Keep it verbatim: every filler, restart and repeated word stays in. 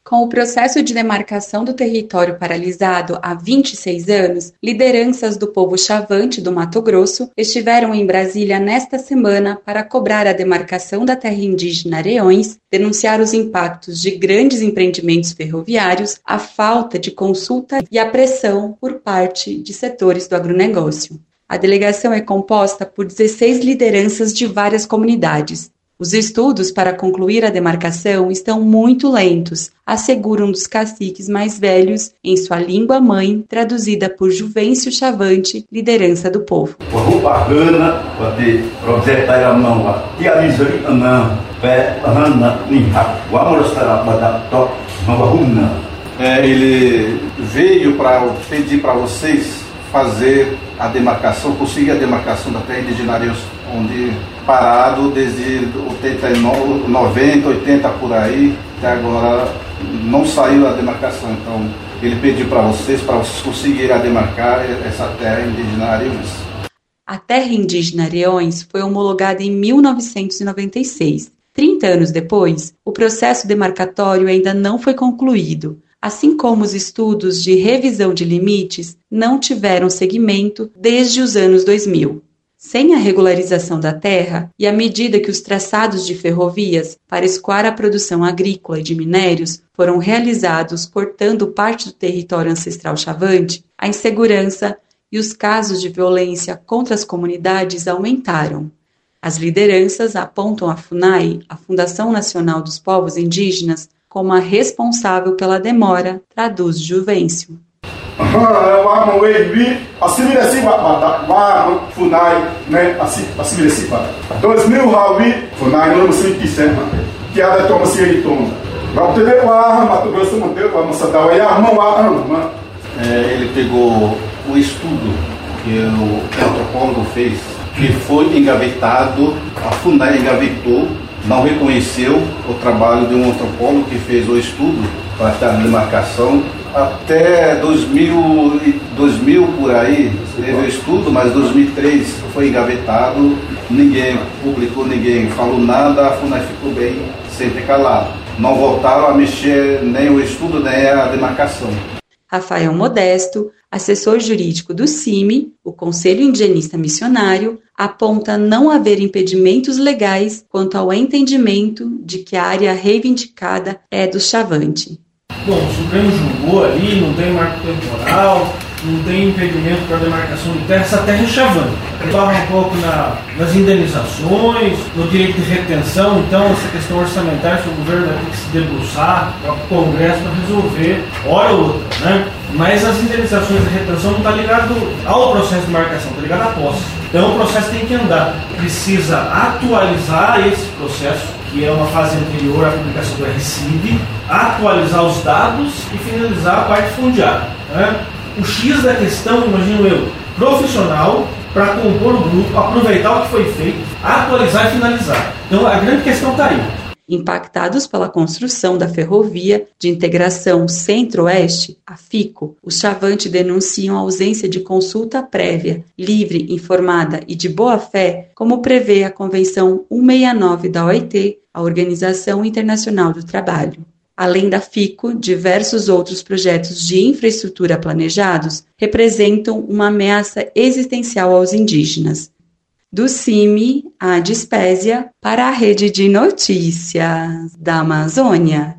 Com o processo de demarcação do território paralisado há vinte e seis anos, lideranças do povo Chavante do Mato Grosso estiveram em Brasília nesta semana para cobrar a demarcação da terra indígena Areões, denunciar os impactos de grandes empreendimentos ferroviários, a falta de consulta e a pressão por parte de setores do agronegócio. A delegação é composta por dezesseis lideranças de várias comunidades. Os estudos para concluir a demarcação estão muito lentos, asseguram um dos caciques mais velhos em sua língua mãe, traduzida por Juvencio Chavante, liderança do povo. É, ele veio para pedir para vocês fazer a demarcação, conseguir a demarcação da terra indígena Areões, onde parado desde oitenta e nove, noventa, oitenta por aí, até agora não saiu a demarcação. Então ele pediu para vocês, para vocês conseguirem demarcar essa terra indígena Areões. A terra indígena Areões foi homologada em mil novecentos e noventa e seis. trinta anos depois, o processo demarcatório ainda não foi concluído, assim como os estudos de revisão de limites não tiveram seguimento desde os anos dois mil. Sem a regularização da terra e à medida que os traçados de ferrovias para escoar a produção agrícola e de minérios foram realizados cortando parte do território ancestral Chavante, a insegurança e os casos de violência contra as comunidades aumentaram. As lideranças apontam a FUNAI, a Fundação Nacional dos Povos Indígenas, como a responsável pela demora, traduz Juvencio. É, ele pegou o estudo que o antropólogo fez, que foi engavetado, a FUNAI engavetou, não reconheceu o trabalho de um antropólogo que fez o estudo para a demarcação. Até dois mil, dois mil por aí teve o estudo, mas em dois mil e três foi engavetado, ninguém publicou, ninguém falou nada, a FUNAI ficou bem sempre calado. Não voltaram a mexer nem o estudo, nem a demarcação. Rafael Modesto, assessor jurídico do C I M I, o Conselho Indigenista Missionário, aponta não haver impedimentos legais quanto ao entendimento de que a área reivindicada é do Chavante. Bom, o Supremo julgou ali, não tem marco temporal, não tem impedimento para a demarcação de terra, essa terra é Chavante. Fala um pouco na, nas indenizações, no direito de retenção, então essa questão orçamentária, o governo vai ter que se debruçar para o Congresso para resolver, hora ou outra, né? Mas as indenizações de retenção não está ligado ao processo de marcação, está ligado à posse. Então o processo tem que andar, precisa atualizar esse processo, que é uma fase anterior à publicação do R C I D, atualizar os dados e finalizar a parte fundiária, né? O X da questão, imagino eu, profissional, para compor o grupo, aproveitar o que foi feito, atualizar e finalizar. Então a grande questão está aí. Impactados pela construção da ferrovia de integração Centro-Oeste, a FICO, os Chavante denunciam a ausência de consulta prévia, livre, informada e de boa-fé, como prevê a Convenção cento e sessenta e nove da O I T, a Organização Internacional do Trabalho. Além da FICO, diversos outros projetos de infraestrutura planejados representam uma ameaça existencial aos indígenas. Do C I M I, a Dispésia, para a Rede de Notícias da Amazônia.